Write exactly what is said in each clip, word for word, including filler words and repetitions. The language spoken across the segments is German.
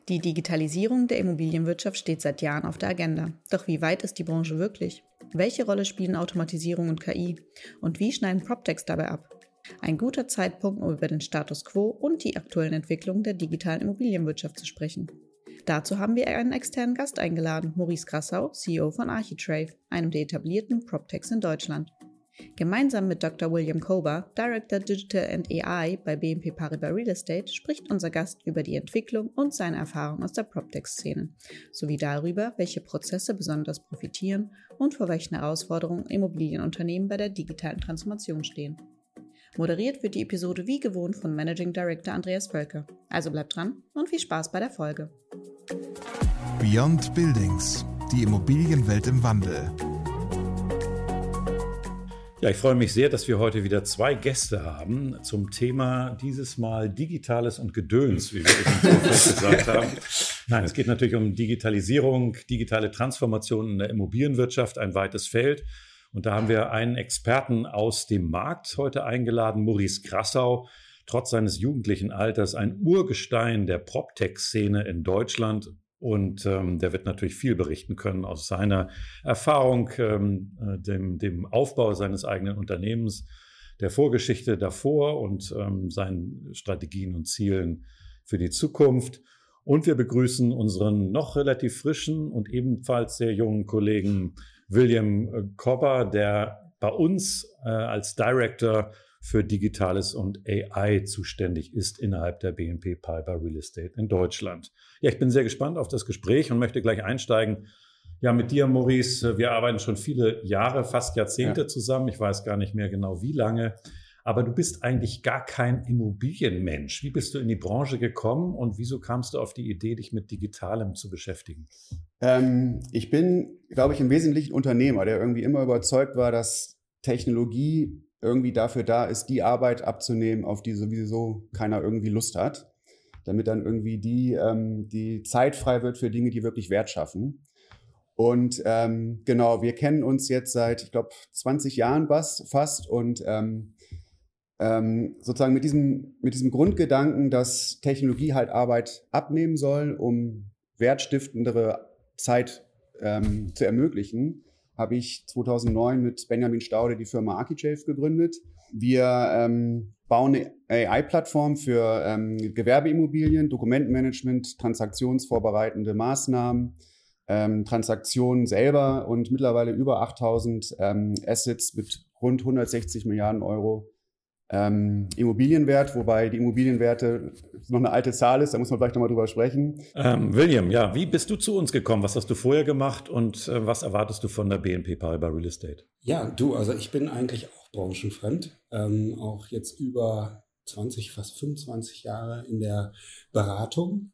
Die Digitalisierung der Immobilienwirtschaft steht seit Jahren auf der Agenda. Doch wie weit ist die Branche wirklich? Welche Rolle spielen Automatisierung und K I? Und wie schneiden PropTechs dabei ab? Ein guter Zeitpunkt, um über den Status quo und die aktuellen Entwicklungen der digitalen Immobilienwirtschaft zu sprechen. Dazu haben wir einen externen Gast eingeladen, Maurice Grassau, C E O von Architrave, einem der etablierten PropTechs in Deutschland. Gemeinsam mit Doktor William Kober, Director Digital and A I bei B N P Paribas Real Estate, spricht unser Gast über die Entwicklung und seine Erfahrungen aus der PropTech-Szene, sowie darüber, welche Prozesse besonders profitieren und vor welchen Herausforderungen Immobilienunternehmen bei der digitalen Transformation stehen. Moderiert wird die Episode wie gewohnt von Managing Director Andreas Völker. Also bleibt dran und viel Spaß bei der Folge. Beyond Buildings, die Immobilienwelt im Wandel. Ja, ich freue mich sehr, dass wir heute wieder zwei Gäste haben zum Thema dieses Mal Digitales und Gedöns, wie wir es im Vorfeld gesagt haben. Nein, es geht natürlich um Digitalisierung, digitale Transformation in der Immobilienwirtschaft, ein weites Feld. Und da haben wir einen Experten aus dem Markt heute eingeladen, Maurice Grassau, trotz seines jugendlichen Alters ein Urgestein der PropTech-Szene in Deutschland. Und ähm, der wird natürlich viel berichten können aus seiner Erfahrung, ähm, dem, dem Aufbau seines eigenen Unternehmens, der Vorgeschichte davor und ähm, seinen Strategien und Zielen für die Zukunft. Und wir begrüßen unseren noch relativ frischen und ebenfalls sehr jungen Kollegen William Kober, der bei uns äh, als Director für Digitales und A I zuständig ist innerhalb der B N P Paribas Real Estate in Deutschland. Ja, ich bin sehr gespannt auf das Gespräch und möchte gleich einsteigen. Ja, mit dir, Maurice, wir arbeiten schon viele Jahre, fast Jahrzehnte ja. zusammen. Ich weiß gar nicht mehr genau, wie lange. Aber du bist eigentlich gar kein Immobilienmensch. Wie bist du in die Branche gekommen und wieso kamst du auf die Idee, dich mit Digitalem zu beschäftigen? Ähm, ich bin, glaube ich, im Wesentlichen Unternehmer, der irgendwie immer überzeugt war, dass Technologie irgendwie dafür da ist, die Arbeit abzunehmen, auf die sowieso keiner irgendwie Lust hat, damit dann irgendwie die, ähm, die Zeit frei wird für Dinge, die wirklich Wert schaffen. Und ähm, genau, wir kennen uns jetzt seit, ich glaube, zwanzig Jahren fast und ähm, ähm, sozusagen mit diesem, mit diesem Grundgedanken, dass Technologie halt Arbeit abnehmen soll, um wertstiftendere Zeit ähm, zu ermöglichen, habe ich zweitausendneun mit Benjamin Staude die Firma Architrave gegründet. Wir ähm, bauen eine A I-Plattform für ähm, Gewerbeimmobilien, Dokumentenmanagement, transaktionsvorbereitende Maßnahmen, ähm, Transaktionen selber und mittlerweile über achttausend ähm, Assets mit rund hundertsechzig Milliarden Euro Ähm, Immobilienwert, wobei die Immobilienwerte noch eine alte Zahl ist, da muss man vielleicht nochmal drüber sprechen. Ähm, William, ja, wie bist du zu uns gekommen? Was hast du vorher gemacht und äh, was erwartest du von der B N P Paribas Real Estate? Ja, du, also ich bin eigentlich auch branchenfremd, ähm, auch jetzt über zwanzig, fast fünfundzwanzig Jahre in der Beratung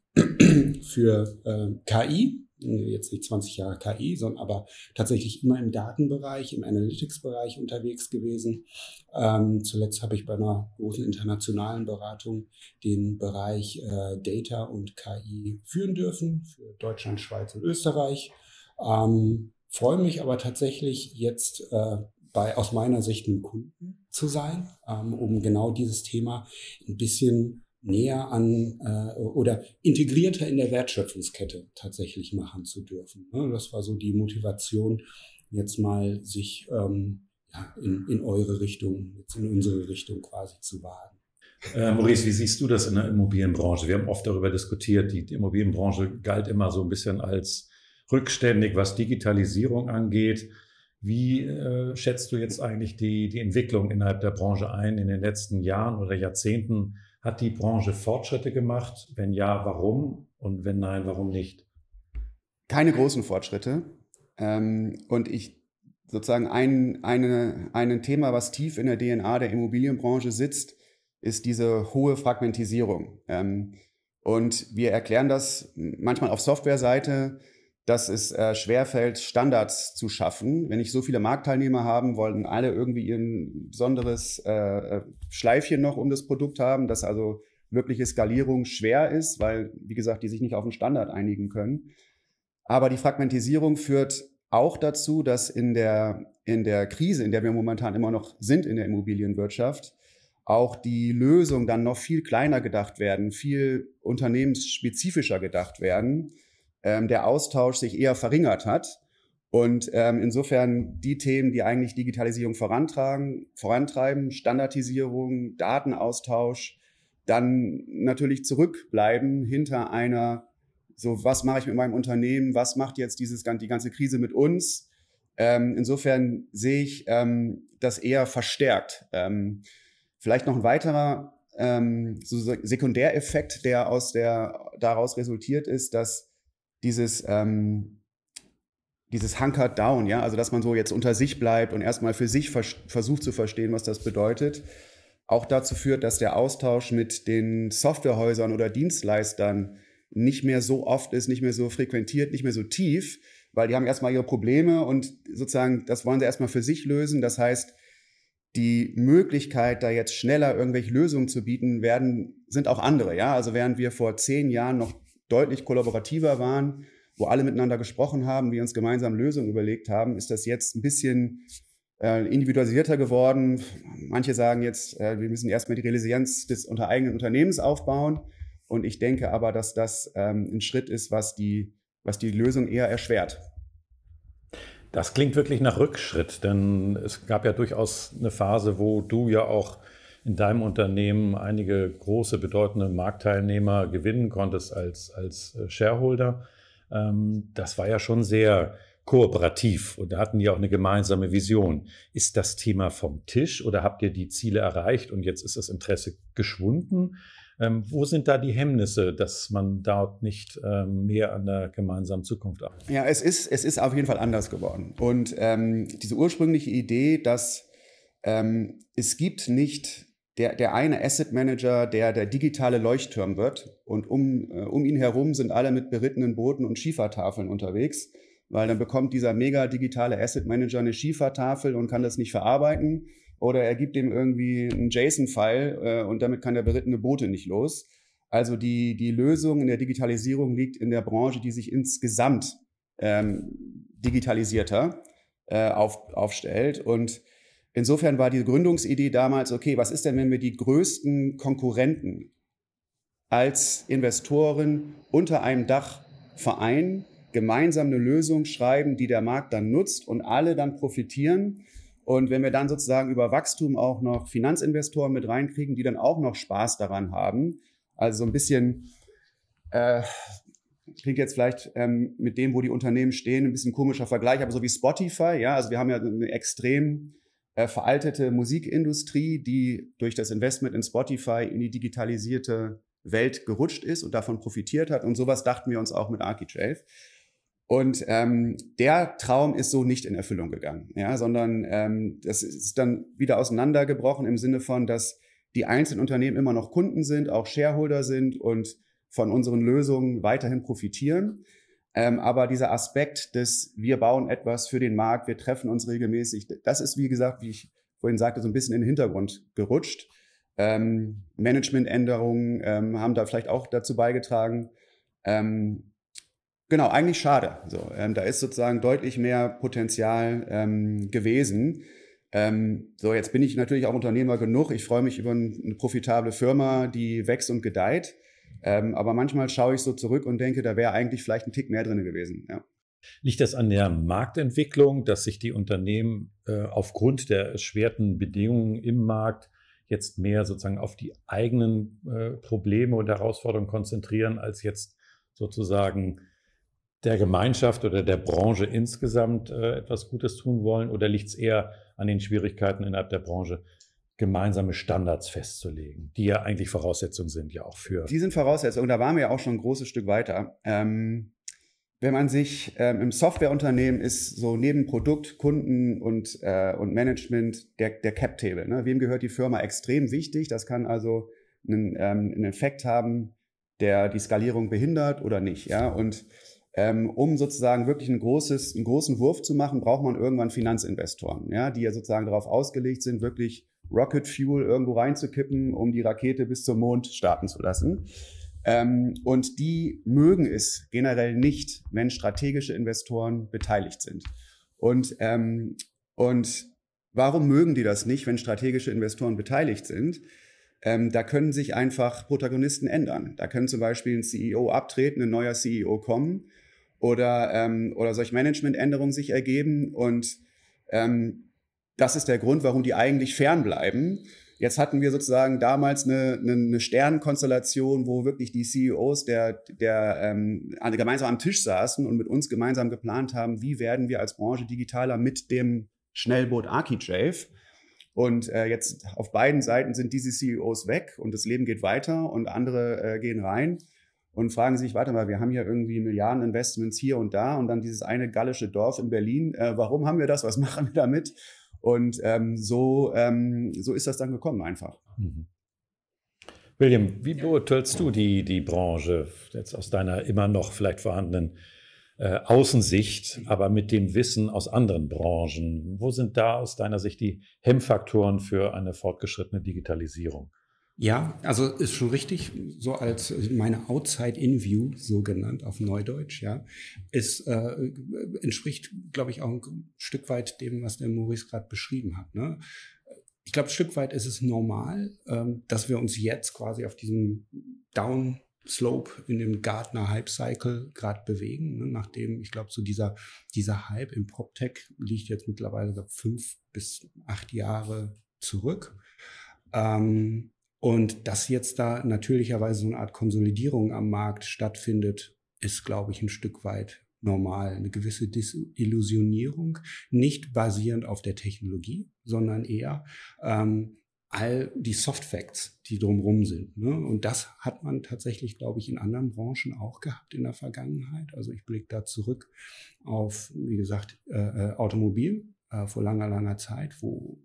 für äh, K I. Jetzt nicht zwanzig Jahre K I, sondern aber tatsächlich immer im Datenbereich, im Analytics-Bereich unterwegs gewesen. Ähm, zuletzt habe ich bei einer großen internationalen Beratung den Bereich äh, Data und K I führen dürfen für Deutschland, Schweiz und Österreich. Ähm, freue mich aber tatsächlich jetzt äh, bei aus meiner Sicht einem Kunden zu sein, ähm, um genau dieses Thema ein bisschen näher an äh, oder integrierter in der Wertschöpfungskette tatsächlich machen zu dürfen. Ne? Das war so die Motivation, jetzt mal sich ähm, ja, in, in eure Richtung, jetzt in unsere Richtung quasi zu wagen. Äh, Maurice, wie siehst du das in der Immobilienbranche? Wir haben oft darüber diskutiert, die, die Immobilienbranche galt immer so ein bisschen als rückständig, was Digitalisierung angeht. Wie äh, schätzt du jetzt eigentlich die, die Entwicklung innerhalb der Branche ein in den letzten Jahren oder Jahrzehnten? Hat die Branche Fortschritte gemacht? Wenn ja, warum? Und wenn nein, warum nicht? Keine großen Fortschritte. Ähm, und ich sozusagen ein, eine, ein Thema, was tief in der D N A der Immobilienbranche sitzt, ist diese hohe Fragmentisierung. Ähm, und wir erklären das manchmal auf Softwareseite, dass es äh, schwerfällt, Standards zu schaffen. Wenn nicht so viele Marktteilnehmer haben, wollen alle irgendwie ein besonderes äh, Schleifchen noch um das Produkt haben, dass also wirkliche Skalierung schwer ist, weil, wie gesagt, die sich nicht auf einen Standard einigen können. Aber die Fragmentisierung führt auch dazu, dass in der, in der Krise, in der wir momentan immer noch sind in der Immobilienwirtschaft, auch die Lösungen dann noch viel kleiner gedacht werden, viel unternehmensspezifischer gedacht werden, ähm, der Austausch sich eher verringert hat. Und ähm, insofern die Themen, die eigentlich Digitalisierung vorantragen, vorantreiben, Standardisierung, Datenaustausch, dann natürlich zurückbleiben hinter einer, so was mache ich mit meinem Unternehmen, was macht jetzt dieses, die ganze Krise mit uns. Ähm, insofern sehe ich ähm, das eher verstärkt. Ähm, vielleicht noch ein weiterer ähm, so Sekundäreffekt, der aus der daraus resultiert ist, dass dieses ähm, dieses Hunkered Down, ja, also dass man so jetzt unter sich bleibt und erstmal für sich vers- versucht zu verstehen, was das bedeutet, auch dazu führt, dass der Austausch mit den Softwarehäusern oder Dienstleistern nicht mehr so oft ist, nicht mehr so frequentiert, nicht mehr so tief, weil die haben erstmal ihre Probleme und sozusagen, das wollen sie erstmal für sich lösen. Das heißt, die Möglichkeit, da jetzt schneller irgendwelche Lösungen zu bieten, werden, sind auch andere, ja. Also während wir vor zehn Jahren noch deutlich kollaborativer waren, wo alle miteinander gesprochen haben, wir uns gemeinsam Lösungen überlegt haben, ist das jetzt ein bisschen äh, individualisierter geworden. Manche sagen jetzt, äh, wir müssen erstmal die Resilienz des unter eigenen Unternehmens aufbauen. Und ich denke aber, dass das ähm, ein Schritt ist, was die, was die Lösung eher erschwert. Das klingt wirklich nach Rückschritt, denn es gab ja durchaus eine Phase, wo du ja auch in deinem Unternehmen einige große, bedeutende Marktteilnehmer gewinnen konntest als, als Shareholder. Das war ja schon sehr kooperativ und da hatten die auch eine gemeinsame Vision. Ist das Thema vom Tisch oder habt ihr die Ziele erreicht und jetzt ist das Interesse geschwunden? Ähm, wo sind da die Hemmnisse, dass man dort nicht ähm, mehr an der gemeinsamen Zukunft arbeitet? Ja, es ist, es ist auf jeden Fall anders geworden. Und ähm, diese ursprüngliche Idee, dass ähm, es gibt nicht Der, der eine Asset Manager, der der digitale Leuchtturm wird und um, äh, um ihn herum sind alle mit berittenen Booten und Schiefertafeln unterwegs, weil dann bekommt dieser mega digitale Asset Manager eine Schiefertafel und kann das nicht verarbeiten oder er gibt ihm irgendwie einen JSON-File äh, und damit kann der berittene Boote nicht los. Also die, die Lösung in der Digitalisierung liegt in der Branche, die sich insgesamt ähm, digitalisierter äh, auf, aufstellt und insofern war die Gründungsidee damals, okay, was ist denn, wenn wir die größten Konkurrenten als Investoren unter einem Dach vereinen, gemeinsam eine Lösung schreiben, die der Markt dann nutzt und alle dann profitieren. Und wenn wir dann sozusagen über Wachstum auch noch Finanzinvestoren mit reinkriegen, die dann auch noch Spaß daran haben, also so ein bisschen, äh, klingt jetzt vielleicht ähm, mit dem, wo die Unternehmen stehen, ein bisschen komischer Vergleich, aber so wie Spotify, ja, also wir haben ja eine extrem Äh, veraltete Musikindustrie, die durch das Investment in Spotify in die digitalisierte Welt gerutscht ist und davon profitiert hat. Und sowas dachten wir uns auch mit Architrave. Und ähm, der Traum ist so nicht in Erfüllung gegangen, ja, sondern ähm, das ist dann wieder auseinandergebrochen im Sinne von, dass die einzelnen Unternehmen immer noch Kunden sind, auch Shareholder sind und von unseren Lösungen weiterhin profitieren. Ähm, aber dieser Aspekt des, wir bauen etwas für den Markt, wir treffen uns regelmäßig, das ist, wie gesagt, wie ich vorhin sagte, so ein bisschen in den Hintergrund gerutscht. Ähm, Managementänderungen ähm, haben da vielleicht auch dazu beigetragen. Ähm, genau, eigentlich schade. So, ähm, da ist sozusagen deutlich mehr Potenzial ähm, gewesen. Ähm, so, jetzt bin ich natürlich auch Unternehmer genug. Ich freue mich über eine profitable Firma, die wächst und gedeiht. Ähm, aber manchmal schaue ich so zurück und denke, da wäre eigentlich vielleicht ein Tick mehr drin gewesen. Ja. Liegt das an der Marktentwicklung, dass sich die Unternehmen äh, aufgrund der erschwerten Bedingungen im Markt jetzt mehr sozusagen auf die eigenen äh, Probleme und Herausforderungen konzentrieren, als jetzt sozusagen der Gemeinschaft oder der Branche insgesamt äh, etwas Gutes tun wollen? Oder liegt es eher an den Schwierigkeiten innerhalb der Branche, gemeinsame Standards festzulegen, die ja eigentlich Voraussetzungen sind, ja auch für... Die sind Voraussetzungen, da waren wir ja auch schon ein großes Stück weiter. Ähm, wenn man sich ähm, im Softwareunternehmen ist so neben Produkt, Kunden und, äh, und Management der, der Cap-Table. Ne? Wem gehört die Firma extrem wichtig? Das kann also einen, ähm, einen Effekt haben, der die Skalierung behindert oder nicht. Ja? Und ähm, um sozusagen wirklich ein großes, einen großen Wurf zu machen, braucht man irgendwann Finanzinvestoren, ja? Die ja sozusagen darauf ausgelegt sind, wirklich Rocket Fuel irgendwo reinzukippen, um die Rakete bis zum Mond starten zu lassen. Ähm, und die mögen es generell nicht, wenn strategische Investoren beteiligt sind. Und, ähm, und warum mögen die das nicht, wenn strategische Investoren beteiligt sind? Ähm, da können sich einfach Protagonisten ändern. Da können zum Beispiel ein C E O abtreten, ein neuer C E O kommen oder, ähm, oder solche Managementänderungen sich ergeben. Und ähm, das ist der Grund, warum die eigentlich fernbleiben. Jetzt hatten wir sozusagen damals eine, eine, eine Sternenkonstellation, wo wirklich die C E Os der, der, ähm, gemeinsam am Tisch saßen und mit uns gemeinsam geplant haben, wie werden wir als Branche digitaler mit dem Schnellboot Architrave. Und äh, jetzt auf beiden Seiten sind diese C E Os weg und das Leben geht weiter und andere äh, gehen rein und fragen sich, warte mal, wir haben hier irgendwie Milliardeninvestments hier und da und dann dieses eine gallische Dorf in Berlin. Äh, warum haben wir das? Was machen wir damit? Und ähm, so, ähm, so ist das dann gekommen einfach. Mhm. William, wie beurteilst du die, die Branche jetzt aus deiner immer noch vielleicht vorhandenen äh, Außensicht, aber mit dem Wissen aus anderen Branchen? Wo sind da aus deiner Sicht die Hemmfaktoren für eine fortgeschrittene Digitalisierung? Ja, also ist schon richtig, so als meine Outside-In-View, so genannt auf Neudeutsch, ja, ist, äh, entspricht, glaube ich, auch ein Stück weit dem, was der Maurice gerade beschrieben hat, ne? Ich glaube, ein Stück weit ist es normal, ähm, dass wir uns jetzt quasi auf diesem Downslope in dem Gartner-Hype-Cycle gerade bewegen, ne? Nachdem, ich glaube, so dieser, dieser Hype im PropTech liegt jetzt mittlerweile glaub, fünf bis acht Jahre zurück. Ähm, Und dass jetzt da natürlicherweise so eine Art Konsolidierung am Markt stattfindet, ist, glaube ich, ein Stück weit normal. Eine gewisse Desillusionierung, nicht basierend auf der Technologie, sondern eher ähm, all die Soft Facts, die drumherum sind. Ne? Und das hat man tatsächlich, glaube ich, in anderen Branchen auch gehabt in der Vergangenheit. Also ich blicke da zurück auf, wie gesagt, äh, Automobil äh, vor langer, langer Zeit, wo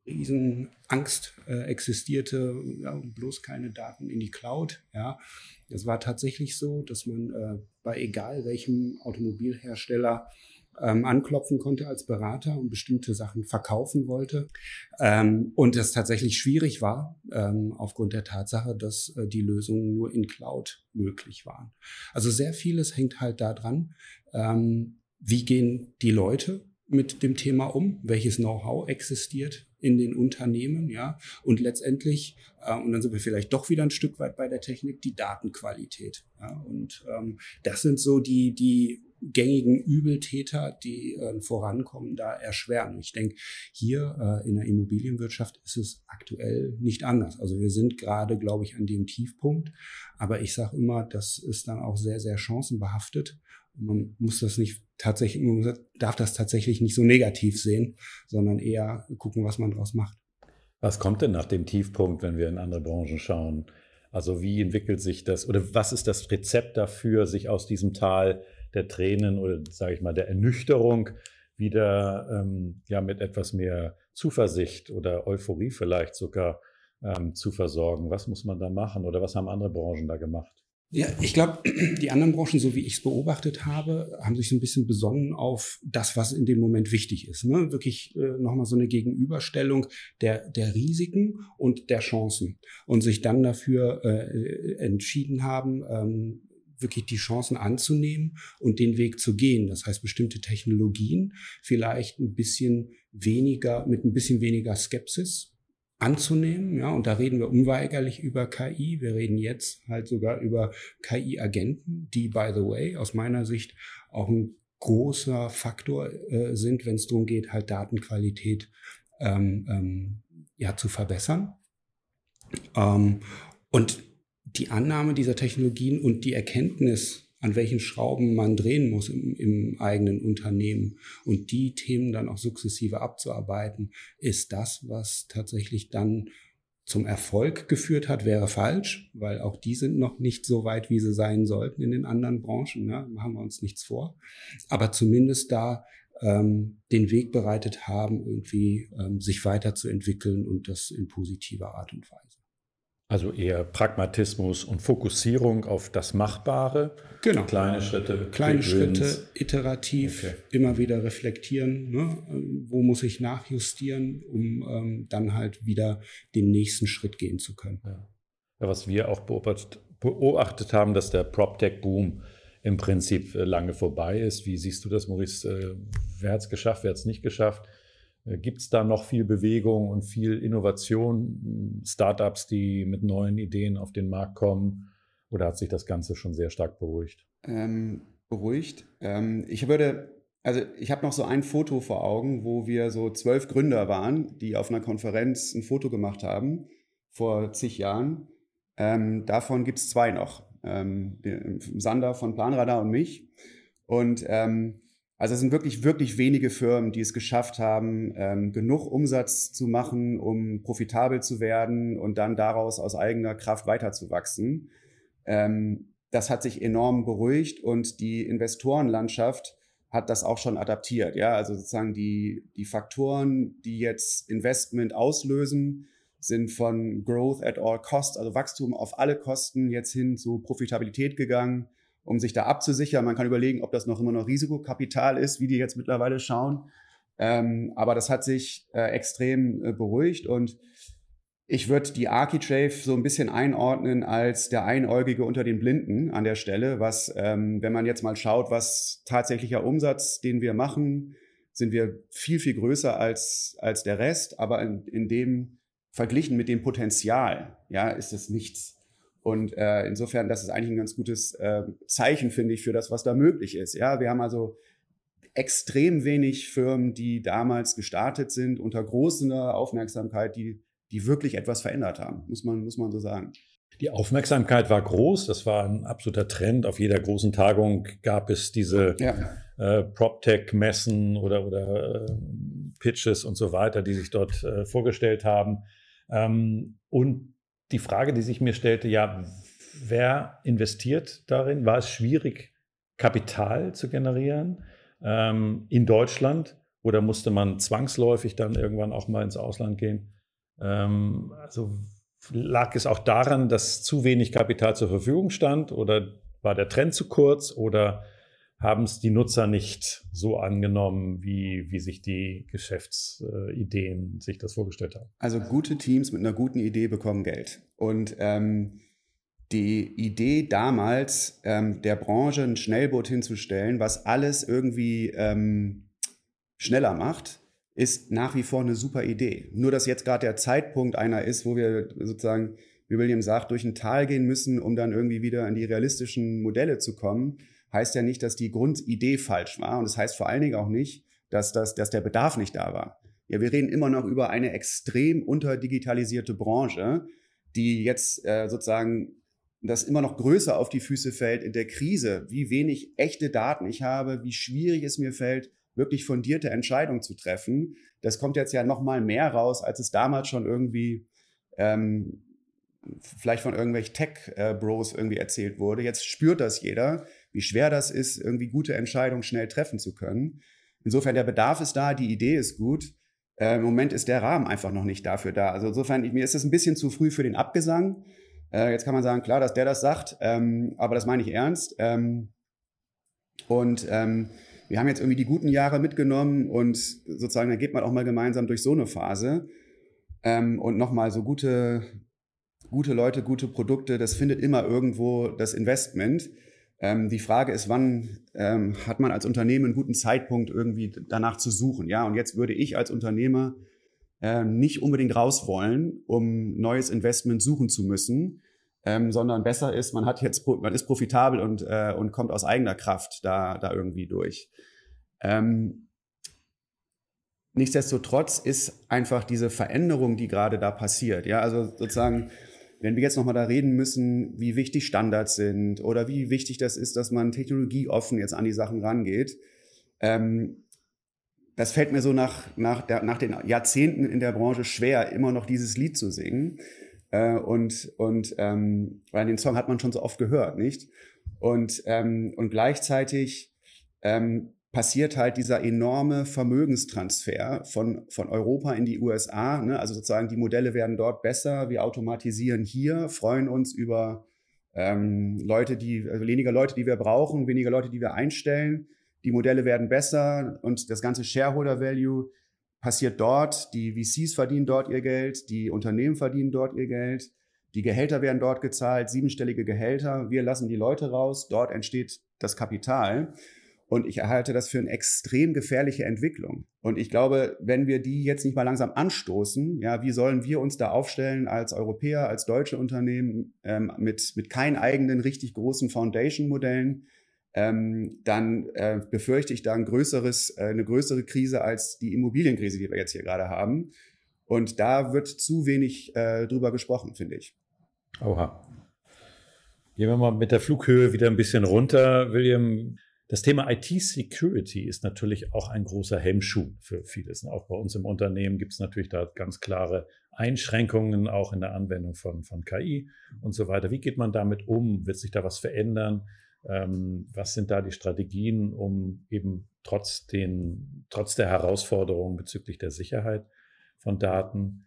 Riesenangst äh, existierte, ja, bloß keine Daten in die Cloud. Ja, es war tatsächlich so, dass man äh, bei egal welchem Automobilhersteller ähm, anklopfen konnte als Berater und bestimmte Sachen verkaufen wollte. Ähm, und es tatsächlich schwierig war, ähm, aufgrund der Tatsache, dass äh, die Lösungen nur in Cloud möglich waren. Also sehr vieles hängt halt daran, ähm, wie gehen die Leute mit dem Thema um, welches Know-how existiert in den Unternehmen, ja, und letztendlich, äh, und dann sind wir vielleicht doch wieder ein Stück weit bei der Technik, die Datenqualität, ja, und ähm, das sind so die, die gängigen Übeltäter, die äh, vorankommen, da erschweren. Ich denke, hier äh, in der Immobilienwirtschaft ist es aktuell nicht anders. Also wir sind gerade, glaube ich, an dem Tiefpunkt, aber ich sage immer, das ist dann auch sehr, sehr chancenbehaftet. Man muss das nicht tatsächlich, man darf das tatsächlich nicht so negativ sehen, sondern eher gucken, was man draus macht. Was kommt denn nach dem Tiefpunkt, wenn wir in andere Branchen schauen? Also wie entwickelt sich das oder was ist das Rezept dafür, sich aus diesem Tal der Tränen oder, sage ich mal, der Ernüchterung wieder ähm, ja mit etwas mehr Zuversicht oder Euphorie vielleicht sogar ähm, zu versorgen? Was muss man da machen oder was haben andere Branchen da gemacht? Ja, ich glaube, die anderen Branchen, so wie ich es beobachtet habe, haben sich so ein bisschen besonnen auf das, was in dem Moment wichtig ist. Ne? Wirklich äh, nochmal so eine Gegenüberstellung der, der Risiken und der Chancen. Und sich dann dafür äh, entschieden haben, ähm, wirklich die Chancen anzunehmen und den Weg zu gehen. Das heißt, bestimmte Technologien vielleicht ein bisschen weniger, mit ein bisschen weniger Skepsis anzunehmen, ja, und da reden wir unweigerlich über K I. Wir reden jetzt halt sogar über K I-Agenten, die, by the way, aus meiner Sicht auch ein großer Faktor äh, sind, wenn es darum geht, halt Datenqualität ähm, ähm, ja, zu verbessern. Ähm, und die Annahme dieser Technologien und die Erkenntnis, an welchen Schrauben man drehen muss im, im eigenen Unternehmen und die Themen dann auch sukzessive abzuarbeiten, ist das, was tatsächlich dann zum Erfolg geführt hat, wäre falsch, weil auch die sind noch nicht so weit, wie sie sein sollten in den anderen Branchen. Ne? Machen wir uns nichts vor. Aber zumindest da ähm, den Weg bereitet haben, irgendwie ähm, sich weiterzuentwickeln und das in positiver Art und Weise. Also eher Pragmatismus und Fokussierung auf das Machbare. Genau. Kleine Schritte. Kleine Schritte, iterativ, okay. Immer wieder reflektieren. Ne? Wo muss ich nachjustieren, um ähm, dann halt wieder den nächsten Schritt gehen zu können. Ja. Ja, was wir auch beobachtet, beobachtet haben, dass der PropTech-Boom im Prinzip lange vorbei ist. Wie siehst du das, Maurice? Wer hat es geschafft, wer hat es nicht geschafft? Gibt es da noch viel Bewegung und viel Innovation, Startups, die mit neuen Ideen auf den Markt kommen? Oder hat sich das Ganze schon sehr stark beruhigt? Ähm, beruhigt. Ähm, ich würde, also ich habe noch so ein Foto vor Augen, wo wir so zwölf Gründer waren, die auf einer Konferenz ein Foto gemacht haben, vor zig Jahren. Ähm, davon gibt es zwei noch. Ähm, Sander von Planradar und mich. Und ähm, also es sind wirklich, wirklich wenige Firmen, die es geschafft haben, ähm, genug Umsatz zu machen, um profitabel zu werden und dann daraus aus eigener Kraft weiterzuwachsen. Ähm, das hat sich enorm beruhigt und die Investorenlandschaft hat das auch schon adaptiert. Ja? Also sozusagen die, die Faktoren, die jetzt Investment auslösen, sind von Growth at all costs, also Wachstum auf alle Kosten, jetzt hin zu Profitabilität gegangen, um sich da abzusichern. Man kann überlegen, ob das noch immer noch Risikokapital ist, wie die jetzt mittlerweile schauen. Ähm, aber das hat sich äh, extrem äh, beruhigt und ich würde die Architrave so ein bisschen einordnen als der Einäugige unter den Blinden an der Stelle, was, ähm, wenn man jetzt mal schaut, was tatsächlicher Umsatz, den wir machen, sind wir viel, viel größer als, als der Rest, aber in, in dem, verglichen mit dem Potenzial, ja, ist es nichts. Und äh, insofern, das ist eigentlich ein ganz gutes äh, Zeichen, finde ich, für das, was da möglich ist. Ja, wir haben also extrem wenig Firmen, die damals gestartet sind, unter großer Aufmerksamkeit, die die wirklich etwas verändert haben, muss man, muss man so sagen. Die Aufmerksamkeit war groß, das war ein absoluter Trend. Auf jeder großen Tagung gab es diese ja. äh, PropTech-Messen oder, oder äh, Pitches und so weiter, die sich dort äh, vorgestellt haben. Ähm, und die Frage, die sich mir stellte, ja, wer investiert darin? War es schwierig, Kapital zu generieren ähm, in Deutschland oder musste man zwangsläufig dann irgendwann auch mal ins Ausland gehen? Ähm, also lag es auch daran, dass zu wenig Kapital zur Verfügung stand oder war der Trend zu kurz oder haben es die Nutzer nicht so angenommen, wie, wie sich die Geschäftsideen sich das vorgestellt haben? Also gute Teams mit einer guten Idee bekommen Geld. Und ähm, die Idee damals, ähm, der Branche ein Schnellboot hinzustellen, was alles irgendwie ähm, schneller macht, ist nach wie vor eine super Idee. Nur, dass jetzt gerade der Zeitpunkt einer ist, wo wir sozusagen, wie William sagt, durch ein Tal gehen müssen, um dann irgendwie wieder in die realistischen Modelle zu kommen, heißt ja nicht, dass die Grundidee falsch war. Und das heißt vor allen Dingen auch nicht, dass, das, dass der Bedarf nicht da war. Ja, wir reden immer noch über eine extrem unterdigitalisierte Branche, die jetzt äh, sozusagen das immer noch größer auf die Füße fällt in der Krise, wie wenig echte Daten ich habe, wie schwierig es mir fällt, wirklich fundierte Entscheidungen zu treffen. Das kommt jetzt ja noch mal mehr raus, als es damals schon irgendwie ähm, vielleicht von irgendwelchen Tech-Bros irgendwie erzählt wurde. Jetzt spürt das jeder, wie schwer das ist, irgendwie gute Entscheidungen schnell treffen zu können. Insofern, der Bedarf ist da, die Idee ist gut. Äh, Im Moment ist der Rahmen einfach noch nicht dafür da. Also insofern, mir ist es ein bisschen zu früh für den Abgesang. Äh, jetzt kann man sagen, klar, dass der das sagt, ähm, aber das meine ich ernst. Ähm, und ähm, wir haben jetzt irgendwie die guten Jahre mitgenommen und sozusagen, da geht man auch mal gemeinsam durch so eine Phase. Ähm, und nochmal, so gute, gute Leute, gute Produkte, das findet immer irgendwo das Investment. Ähm, die Frage ist, wann ähm, hat man als Unternehmen einen guten Zeitpunkt, irgendwie danach zu suchen? Ja, und jetzt würde ich als Unternehmer äh, nicht unbedingt raus wollen, um neues Investment suchen zu müssen, ähm, sondern besser ist, man hat jetzt, man ist profitabel und, äh, und kommt aus eigener Kraft da, da irgendwie durch. Ähm, nichtsdestotrotz ist einfach diese Veränderung, die gerade da passiert, ja, also sozusagen, wenn wir jetzt nochmal da reden müssen, wie wichtig Standards sind oder wie wichtig das ist, dass man technologieoffen jetzt an die Sachen rangeht, ähm, das fällt mir so nach, nach, der, nach den Jahrzehnten in der Branche schwer, immer noch dieses Lied zu singen. Äh, und und ähm, weil den Song hat man schon so oft gehört, nicht? Und, ähm, und gleichzeitig ähm, passiert halt dieser enorme Vermögenstransfer von, von Europa in die U S A. Ne? Also sozusagen die Modelle werden dort besser, wir automatisieren hier, freuen uns über ähm, Leute, die, also weniger Leute, die wir brauchen, weniger Leute, die wir einstellen. Die Modelle werden besser und das ganze Shareholder Value passiert dort. Die V Cs verdienen dort ihr Geld, die Unternehmen verdienen dort ihr Geld, die Gehälter werden dort gezahlt, siebenstellige Gehälter. Wir lassen die Leute raus, dort entsteht das Kapital. Und ich halte das für eine extrem gefährliche Entwicklung. Und ich glaube, wenn wir die jetzt nicht mal langsam anstoßen, ja, wie sollen wir uns da aufstellen als Europäer, als deutsche Unternehmen ähm, mit, mit keinen eigenen richtig großen Foundation-Modellen, ähm, dann äh, befürchte ich da ein größeres, äh, eine größere Krise als die Immobilienkrise, die wir jetzt hier gerade haben. Und da wird zu wenig äh, drüber gesprochen, finde ich. Oha. Gehen wir mal mit der Flughöhe wieder ein bisschen runter, William. Das Thema I T-Security ist natürlich auch ein großer Hemmschuh für vieles. Auch bei uns im Unternehmen gibt es natürlich da ganz klare Einschränkungen, auch in der Anwendung von, von K I und so weiter. Wie geht man damit um? Wird sich da was verändern? Ähm, was sind da die Strategien, um eben trotz, den, trotz der Herausforderungen bezüglich der Sicherheit von Daten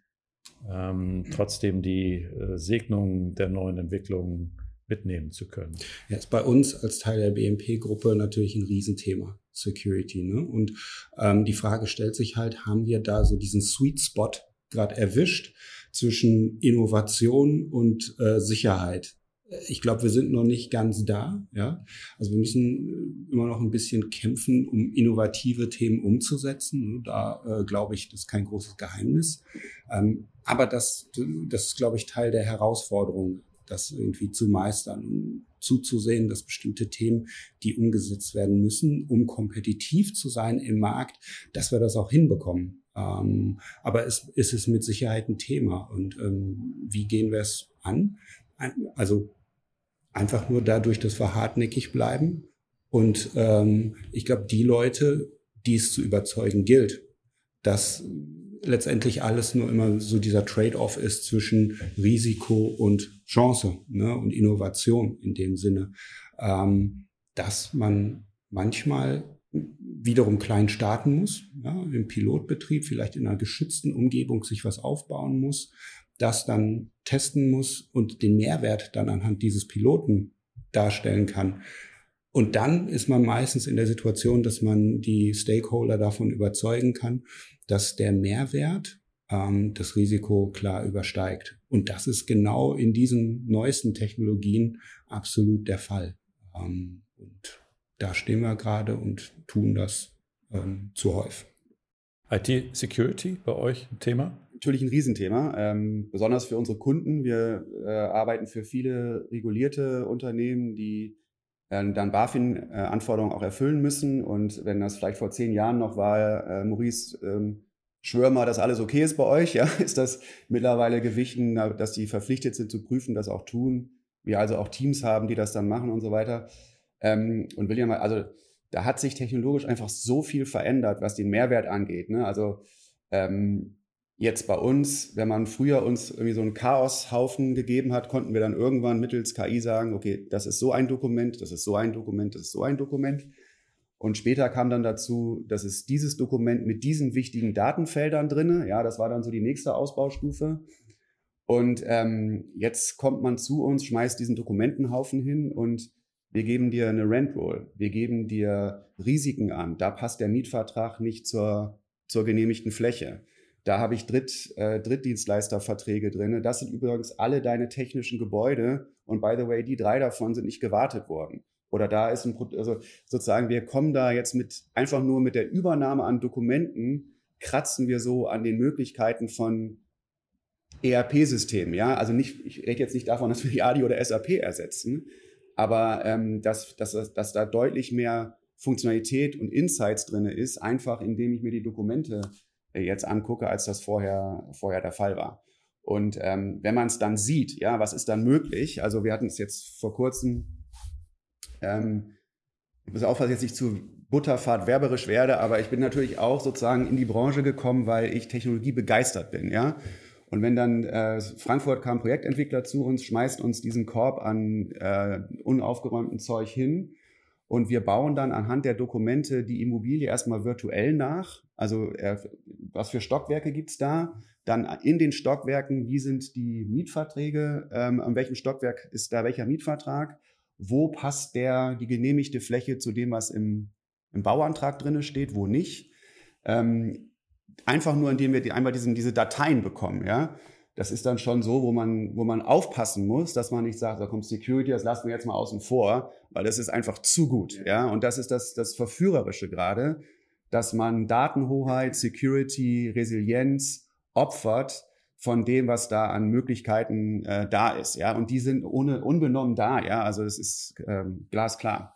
ähm, trotzdem die äh, Segnungen der neuen Entwicklungen mitnehmen zu können? Ja, ist bei uns als Teil der B M P-Gruppe natürlich ein Riesenthema, Security. Ne? Und ähm, die Frage stellt sich halt, haben wir da so diesen Sweet Spot gerade erwischt zwischen Innovation und äh, Sicherheit? Ich glaube, wir sind noch nicht ganz da. Ja? Also wir müssen immer noch ein bisschen kämpfen, um innovative Themen umzusetzen. Da äh, glaube ich, das ist kein großes Geheimnis. Ähm, aber das, das ist, glaube ich, Teil der Herausforderung, das irgendwie zu meistern und zuzusehen, dass bestimmte Themen, die umgesetzt werden müssen, um kompetitiv zu sein im Markt, dass wir das auch hinbekommen. Ähm, aber es, es ist mit Sicherheit ein Thema. Und ähm, wie gehen wir es an? Also einfach nur dadurch, dass wir hartnäckig bleiben. Und ähm, ich glaube, die Leute, die es zu überzeugen gilt, dass letztendlich alles nur immer so dieser Trade-off ist zwischen Risiko und Chance, ne, und Innovation in dem Sinne, ähm, dass man manchmal wiederum klein starten muss, ja, im Pilotbetrieb, vielleicht in einer geschützten Umgebung sich was aufbauen muss, das dann testen muss und den Mehrwert dann anhand dieses Piloten darstellen kann. Und dann ist man meistens in der Situation, dass man die Stakeholder davon überzeugen kann, dass der Mehrwert ähm, das Risiko klar übersteigt. Und das ist genau in diesen neuesten Technologien absolut der Fall. Ähm, und da stehen wir gerade und tun das ähm, zu häufig. I T-Security bei euch ein Thema? Natürlich ein Riesenthema, ähm, besonders für unsere Kunden. Wir äh, arbeiten für viele regulierte Unternehmen, die äh, dann BaFin-Anforderungen auch erfüllen müssen. Und wenn das vielleicht vor zehn Jahren noch war, äh, Maurice, ähm, schwör mal, dass alles okay ist bei euch, ja, ist das mittlerweile gewichen, dass die verpflichtet sind zu prüfen, das auch tun. Wir also auch Teams haben, die das dann machen und so weiter. Ähm, und William, also da hat sich technologisch einfach so viel verändert, was den Mehrwert angeht. Ne? Also ähm, jetzt bei uns, wenn man früher uns irgendwie so einen Chaoshaufen gegeben hat, konnten wir dann irgendwann mittels K I sagen, okay, das ist so ein Dokument, das ist so ein Dokument, das ist so ein Dokument. Und später kam dann dazu, das ist dieses Dokument mit diesen wichtigen Datenfeldern drin. Ja, das war dann so die nächste Ausbaustufe. Und ähm, jetzt kommt man zu uns, schmeißt diesen Dokumentenhaufen hin und wir geben dir eine Rent-Roll. Wir geben dir Risiken an. Da passt der Mietvertrag nicht zur, zur genehmigten Fläche. Da habe ich Dritt, äh, Drittdienstleisterverträge drin. Das sind übrigens alle deine technischen Gebäude. Und by the way, die drei davon sind nicht gewartet worden. Oder da ist ein, also sozusagen, wir kommen da jetzt mit, einfach nur mit der Übernahme an Dokumenten, kratzen wir so an den Möglichkeiten von E R P-Systemen. Ja, also nicht, ich rede jetzt nicht davon, dass wir die A D I oder S A P ersetzen, aber ähm, dass, dass, dass da deutlich mehr Funktionalität und Insights drin ist, einfach indem ich mir die Dokumente äh, jetzt angucke, als das vorher, vorher der Fall war. Und ähm, wenn man es dann sieht, ja, was ist dann möglich? Also wir hatten es jetzt vor kurzem, ähm, ich muss aufpassen, jetzt nicht zu Butterfahrt werberisch werde, aber ich bin natürlich auch sozusagen in die Branche gekommen, weil ich Technologie begeistert bin, ja. Und wenn dann äh, Frankfurt kam Projektentwickler zu uns, schmeißt uns diesen Korb an äh, unaufgeräumten Zeug hin und wir bauen dann anhand der Dokumente die Immobilie erstmal virtuell nach. Also äh, was für Stockwerke gibt's da? Dann in den Stockwerken, wie sind die Mietverträge? Ähm, an welchem Stockwerk ist da welcher Mietvertrag? Wo passt der, die genehmigte Fläche zu dem, was im, im Bauantrag drin steht, wo nicht? Ähm, Einfach nur, indem wir die, einmal diesen, diese Dateien bekommen, ja, das ist dann schon so, wo man, wo man aufpassen muss, dass man nicht sagt, da kommt Security, das lassen wir jetzt mal außen vor, weil das ist einfach zu gut. Ja? Und das ist das, das Verführerische gerade, dass man Datenhoheit, Security, Resilienz opfert von dem, was da an Möglichkeiten äh, da ist. Ja? Und die sind ohne unbenommen da. Ja? Also das ist ähm, glasklar.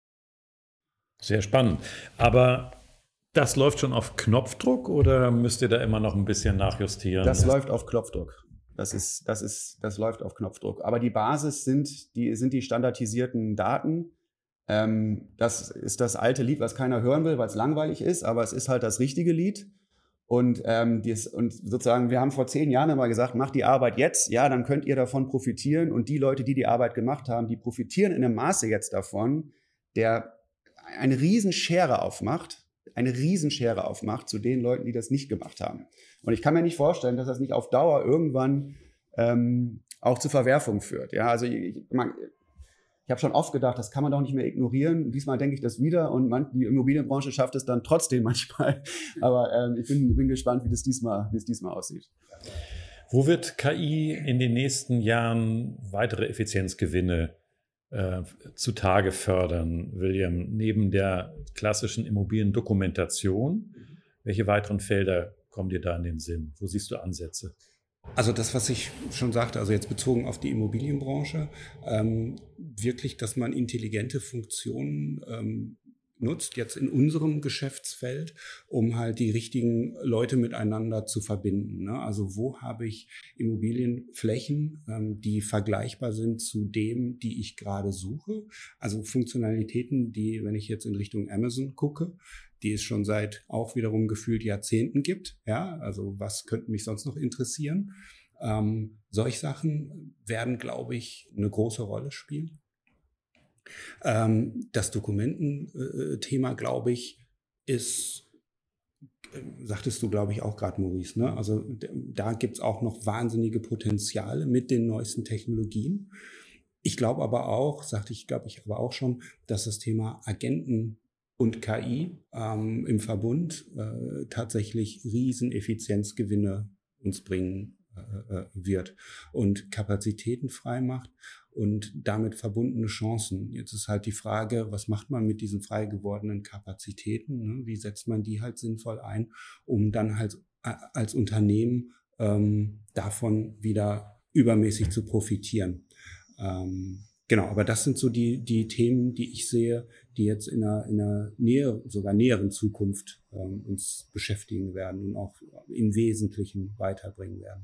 Sehr spannend. Aber das läuft schon auf Knopfdruck oder müsst ihr da immer noch ein bisschen nachjustieren? Das läuft auf Knopfdruck. Das ist, das ist, das läuft auf Knopfdruck. Aber die Basis sind die, sind die standardisierten Daten. Ähm, das ist das alte Lied, was keiner hören will, weil es langweilig ist, aber es ist halt das richtige Lied. Und, ähm, dies, und sozusagen, wir haben vor zehn Jahren immer gesagt, macht die Arbeit jetzt, ja, dann könnt ihr davon profitieren. Und die Leute, die die Arbeit gemacht haben, die profitieren in einem Maße jetzt davon, der eine Riesenschere aufmacht, eine Riesenschere aufmacht zu den Leuten, die das nicht gemacht haben. Und ich kann mir nicht vorstellen, dass das nicht auf Dauer irgendwann ähm, auch zu Verwerfungen führt. Ja, also ich, ich, ich habe schon oft gedacht, das kann man doch nicht mehr ignorieren. Diesmal denke ich das wieder und man, die Immobilienbranche schafft es dann trotzdem manchmal. Aber ähm, ich bin, bin gespannt, wie das diesmal, wie es diesmal aussieht. Wo wird K I in den nächsten Jahren weitere Effizienzgewinne äh, zutage fördern, William, neben der klassischen Immobiliendokumentation? Welche weiteren Felder kommen dir da in den Sinn? Wo siehst du Ansätze? Also das, was ich schon sagte, also jetzt bezogen auf die Immobilienbranche, ähm, wirklich, dass man intelligente Funktionen ähm, nutzt, jetzt in unserem Geschäftsfeld, um halt die richtigen Leute miteinander zu verbinden. Ne? Also wo habe ich Immobilienflächen, ähm, die vergleichbar sind zu dem, die ich gerade suche? Also Funktionalitäten, die, wenn ich jetzt in Richtung Amazon gucke, die es schon seit auch wiederum gefühlt Jahrzehnten gibt. Ja, also was könnte mich sonst noch interessieren? Ähm, solche Sachen werden, glaube ich, eine große Rolle spielen. Ähm, das Dokumententhema, glaube ich, ist, äh, sagtest du, glaube ich, auch gerade, Maurice, ne? Also d- da gibt es auch noch wahnsinnige Potenziale mit den neuesten Technologien. Ich glaube aber auch, sagte ich, glaube ich aber auch schon, dass das Thema Agenten und K I ähm, im Verbund äh, tatsächlich riesen Effizienzgewinne uns bringen äh, wird und Kapazitäten freimacht und damit verbundene Chancen. Jetzt ist halt die Frage, was macht man mit diesen frei gewordenen Kapazitäten? Ne? Wie setzt man die halt sinnvoll ein, um dann halt äh, als Unternehmen ähm, davon wieder übermäßig zu profitieren? Ähm, Genau, aber das sind so die, die Themen, die ich sehe, die jetzt in einer, in einer näher, sogar näheren Zukunft ähm, uns beschäftigen werden und auch im Wesentlichen weiterbringen werden.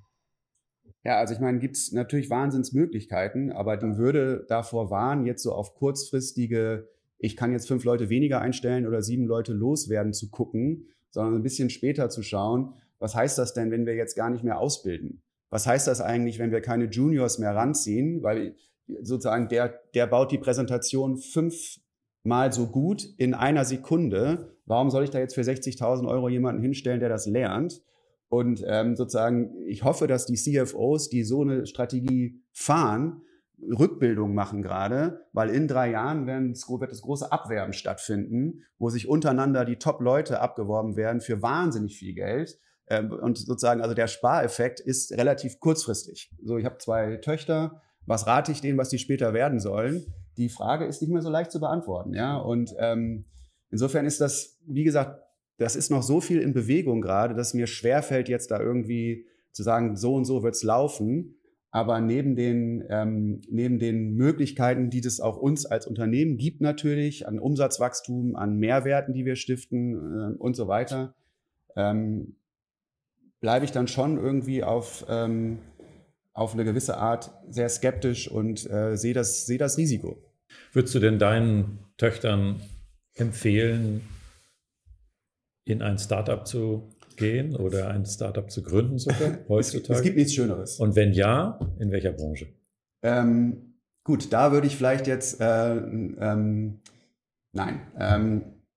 Ja, also ich meine, gibt es natürlich Wahnsinnsmöglichkeiten, aber die würde davor warnen, jetzt so auf kurzfristige, ich kann jetzt fünf Leute weniger einstellen oder sieben Leute loswerden zu gucken, sondern ein bisschen später zu schauen, was heißt das denn, wenn wir jetzt gar nicht mehr ausbilden? Was heißt das eigentlich, wenn wir keine Juniors mehr ranziehen? Weil sozusagen der, der baut die Präsentation fünfmal so gut in einer Sekunde. Warum soll ich da jetzt für sechzigtausend Euro jemanden hinstellen, der das lernt? Und ähm, sozusagen, ich hoffe, dass die C F Os, die so eine Strategie fahren, Rückbildung machen gerade, weil in drei Jahren werden, wird das große Abwerben stattfinden, wo sich untereinander die Top-Leute abgeworben werden für wahnsinnig viel Geld. Ähm, und sozusagen, also der Spareffekt ist relativ kurzfristig. So, ich habe zwei Töchter. Was rate ich denen, was die später werden sollen? Die Frage ist nicht mehr so leicht zu beantworten. Ja? Und ähm, insofern ist das, wie gesagt, das ist noch so viel in Bewegung gerade, dass mir schwerfällt, jetzt da irgendwie zu sagen, so und so wird's laufen. Aber neben den, ähm, neben den Möglichkeiten, die das auch uns als Unternehmen gibt natürlich, an Umsatzwachstum, an Mehrwerten, die wir stiften äh, und so weiter, ähm, bleibe ich dann schon irgendwie auf... Ähm, auf eine gewisse Art sehr skeptisch und äh, sehe das, sehe das Risiko. Würdest du denn deinen Töchtern empfehlen, in ein Startup zu gehen oder ein Startup zu gründen sogar heutzutage? Es, es gibt nichts Schöneres. Und wenn ja, in welcher Branche? Ähm, gut, da würde ich vielleicht jetzt, äh, ähm, nein. Ähm,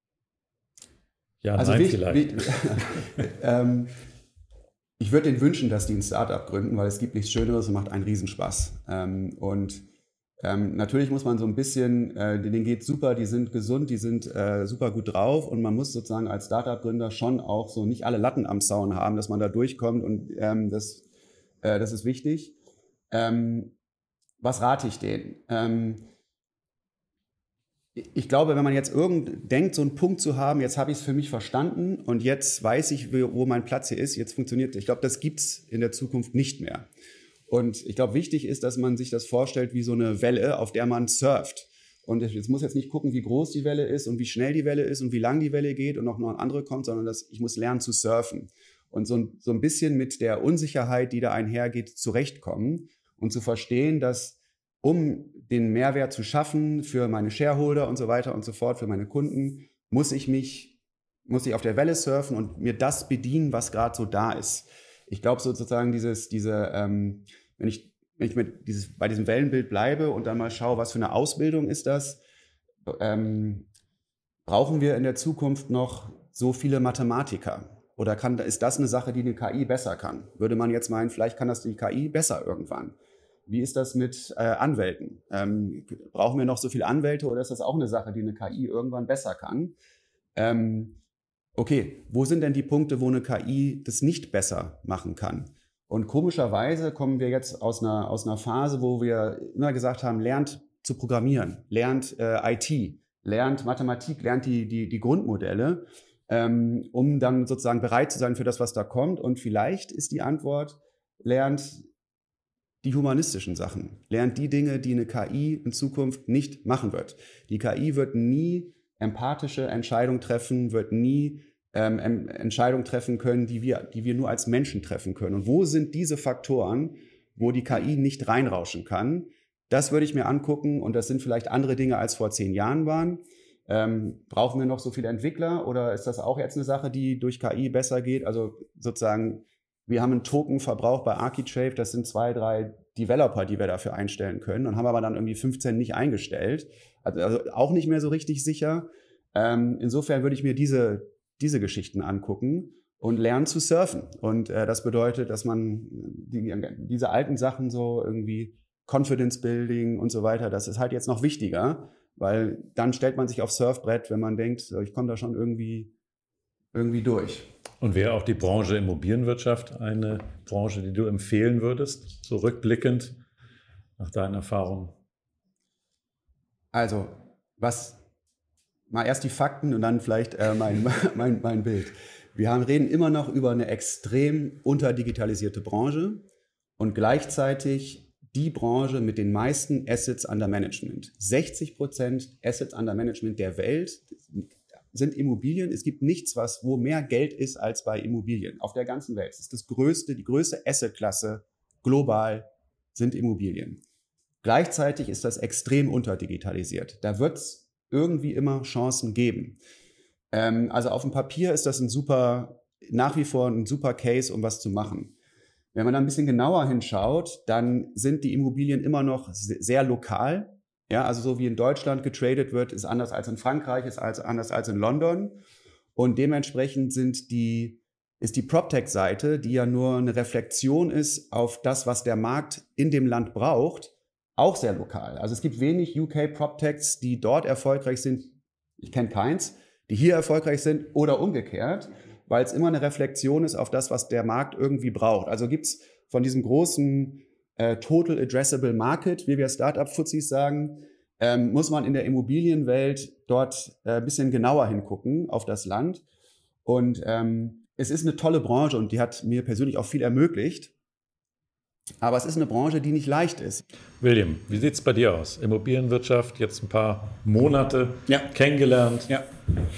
ja, also nein, wie, vielleicht. Wie, ähm, Ich würde denen wünschen, dass die ein Startup gründen, weil es gibt nichts Schöneres und macht einen Riesenspaß. Ähm, und ähm, natürlich muss man so ein bisschen, äh, denen geht's super, die sind gesund, die sind äh, super gut drauf und man muss sozusagen als Startup-Gründer schon auch so nicht alle Latten am Zaun haben, dass man da durchkommt und ähm, das Äh, das ist wichtig. Ähm, was rate ich denen? Ähm, ich glaube, wenn man jetzt irgend denkt, so einen Punkt zu haben, jetzt habe ich es für mich verstanden und jetzt weiß ich, wo mein Platz hier ist, jetzt funktioniert es. Ich glaube, das gibt es in der Zukunft nicht mehr. Und ich glaube, wichtig ist, dass man sich das vorstellt wie so eine Welle, auf der man surft. Und jetzt muss jetzt nicht gucken, wie groß die Welle ist und wie schnell die Welle ist und wie lang die Welle geht und noch eine andere kommt, sondern dass ich muss lernen zu surfen. Und so ein, so ein bisschen mit der Unsicherheit, die da einhergeht, zurechtkommen und zu verstehen, dass um den Mehrwert zu schaffen für meine Shareholder und so weiter und so fort, für meine Kunden, muss ich mich, muss ich auf der Welle surfen und mir das bedienen, was gerade so da ist. Ich glaube sozusagen dieses, diese, ähm, wenn ich, wenn ich mit dieses, bei diesem Wellenbild bleibe und dann mal schaue, was für eine Ausbildung ist das, ähm, brauchen wir in der Zukunft noch so viele Mathematiker? Oder kann, ist das eine Sache, die eine K I besser kann? Würde man jetzt meinen, vielleicht kann das die K I besser irgendwann. Wie ist das mit äh, Anwälten? Ähm, brauchen wir noch so viele Anwälte oder ist das auch eine Sache, die eine K I irgendwann besser kann? Ähm, okay, wo sind denn die Punkte, wo eine K I das nicht besser machen kann? Und komischerweise kommen wir jetzt aus einer, aus einer Phase, wo wir immer gesagt haben, lernt zu programmieren, lernt äh, I T, lernt Mathematik, lernt die, die, die Grundmodelle, ähm, um dann sozusagen bereit zu sein für das, was da kommt. Und vielleicht ist die Antwort, lernt die humanistischen Sachen, lernt die Dinge, die eine K I in Zukunft nicht machen wird. Die K I wird nie empathische Entscheidungen treffen, wird nie ähm, Entscheidungen treffen können, die wir, die wir nur als Menschen treffen können. Und wo sind diese Faktoren, wo die K I nicht reinrauschen kann? Das würde ich mir angucken und das sind vielleicht andere Dinge, als vor zehn Jahren waren. Ähm, brauchen wir noch so viele Entwickler oder ist das auch jetzt eine Sache, die durch K I besser geht? Also sozusagen, wir haben einen Tokenverbrauch bei Architrave, das sind zwei, drei Developer, die wir dafür einstellen können und haben aber dann irgendwie fünfzehn nicht eingestellt. Also, also auch nicht mehr so richtig sicher. Ähm, insofern würde ich mir diese, diese Geschichten angucken und lernen zu surfen. Und äh, das bedeutet, dass man die, diese alten Sachen so irgendwie Confidence Building und so weiter, das ist halt jetzt noch wichtiger, weil dann stellt man sich aufs Surfbrett, wenn man denkt, ich komme da schon irgendwie, irgendwie durch. Und wäre auch die Branche Immobilienwirtschaft eine Branche, die du empfehlen würdest, so rückblickend nach deinen Erfahrungen? Also, was, mal erst die Fakten und dann vielleicht äh, mein, mein, mein Bild. Wir haben, reden immer noch über eine extrem unterdigitalisierte Branche und gleichzeitig die Branche mit den meisten Assets under Management. sechzig Prozent Assets under Management der Welt sind Immobilien. Es gibt nichts, was, wo mehr Geld ist als bei Immobilien auf der ganzen Welt. Es ist das größte, die größte Assetklasse global sind Immobilien. Gleichzeitig ist das extrem unterdigitalisiert. Da wird es irgendwie immer Chancen geben. Ähm, also auf dem Papier ist das ein super, nach wie vor ein super Case, um was zu machen. Wenn man da ein bisschen genauer hinschaut, dann sind die Immobilien immer noch sehr lokal. Ja, also so wie in Deutschland getradet wird, ist anders als in Frankreich, ist als, anders als in London. Und dementsprechend sind die, ist die PropTech-Seite, die ja nur eine Reflexion ist auf das, was der Markt in dem Land braucht, auch sehr lokal. Also es gibt wenig U K PropTechs, die dort erfolgreich sind. Ich kenne keins, die hier erfolgreich sind oder umgekehrt, weil es immer eine Reflexion ist auf das, was der Markt irgendwie braucht. Also gibt es von diesem großen äh, Total Addressable Market, wie wir Startup-Fuzis sagen, ähm, muss man in der Immobilienwelt dort äh, ein bisschen genauer hingucken auf das Land. Und ähm, es ist eine tolle Branche und die hat mir persönlich auch viel ermöglicht. Aber es ist eine Branche, die nicht leicht ist. William, wie sieht es bei dir aus? Immobilienwirtschaft, jetzt ein paar Monate ja. kennengelernt. Ja.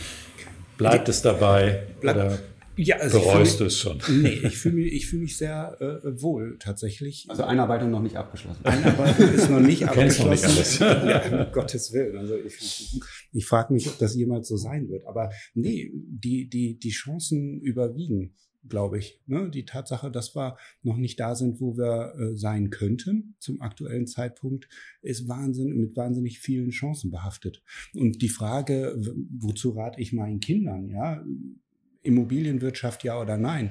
Bleibt es dabei Bleib, oder ja, also bereust mich, du es schon? Nee, ich fühle mich, ich fühl mich sehr äh, wohl tatsächlich. Also Einarbeitung noch nicht abgeschlossen. Einarbeitung ist noch nicht abgeschlossen. Noch nicht alles. Ja, um Gottes Willen. Also ich, ich frage mich, ob das jemals so sein wird. Aber nee, die, die, die Chancen überwiegen, glaube ich. Ne? Die Tatsache, dass wir noch nicht da sind, wo wir äh, sein könnten zum aktuellen Zeitpunkt, ist Wahnsinn, mit wahnsinnig vielen Chancen behaftet. Und die Frage, wozu rate ich meinen Kindern, ja, Immobilienwirtschaft ja oder nein?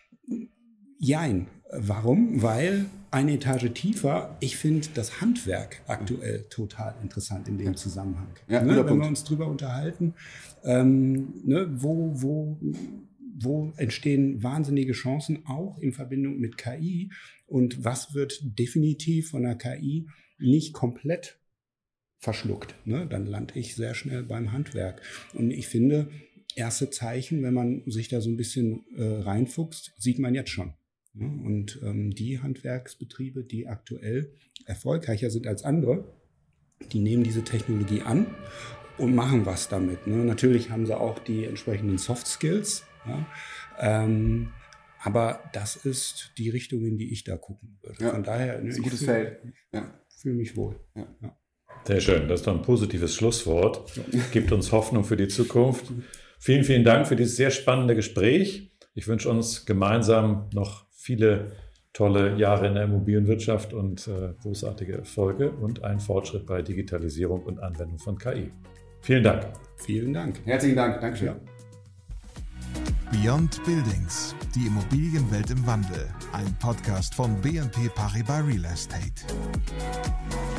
Jein. Warum? Weil eine Etage tiefer, ich finde das Handwerk aktuell total interessant in dem Zusammenhang. Ja, ne? Wenn Punkt. wir uns drüber unterhalten, ähm, ne, wo, wo wo entstehen wahnsinnige Chancen, auch in Verbindung mit K I? Und was wird definitiv von der K I nicht komplett verschluckt? Ne? Dann lande ich sehr schnell beim Handwerk. Und ich finde, erste Zeichen, wenn man sich da so ein bisschen äh, reinfuchst, sieht man jetzt schon. Ne? Und ähm, die Handwerksbetriebe, die aktuell erfolgreicher sind als andere, die nehmen diese Technologie an und machen was damit. Ne? Natürlich haben sie auch die entsprechenden Soft Skills. Ja? Ähm, aber das ist die Richtung, in die ich da gucken würde. Ja, Von daher, ne, ist ein gutes ich Feld. fühle Ja. fühl mich wohl. Ja. Ja. Sehr schön, das ist doch ein positives Schlusswort. Gibt uns Hoffnung für die Zukunft. Vielen, vielen Dank für dieses sehr spannende Gespräch. Ich wünsche uns gemeinsam noch viele tolle Jahre in der Immobilienwirtschaft und äh, großartige Erfolge und einen Fortschritt bei Digitalisierung und Anwendung von K I. Vielen Dank. Vielen Dank. Herzlichen Dank. Dankeschön. Ja. Beyond Buildings, die Immobilienwelt im Wandel. Ein Podcast von B N P Paribas Real Estate.